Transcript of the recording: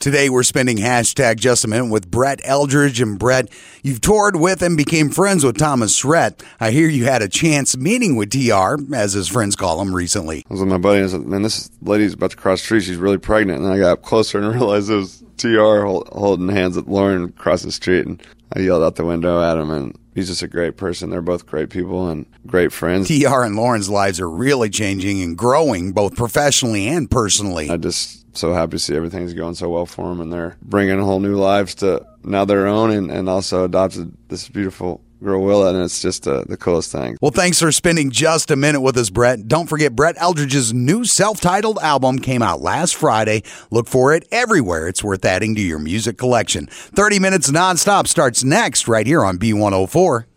Today, we're spending hashtag Just a Minute with Brett Eldredge. And Brett, you've toured with and became friends with Thomas Rhett. I hear you had a chance meeting with TR, as his friends call him, recently. I was with my buddy and I said, man, this lady's about to cross the street. She's really pregnant. And then I got up closer and realized it was TR holding hands with Lauren across the street. And I yelled out the window at him, and he's just a great person. They're both great people and great friends. TR and Lauren's lives are really changing and growing, both professionally and personally. I just so happy to see everything's going so well for them, and they're bringing whole new lives to now their own, and also adopted this beautiful girl, Willa, and it's just the coolest thing. Well, thanks for spending just a minute with us, Brett. Don't forget, Brett Eldredge's new self-titled album came out last Friday. Look for it everywhere. It's worth adding to your music collection. 30 Minutes Nonstop starts next right here on B104.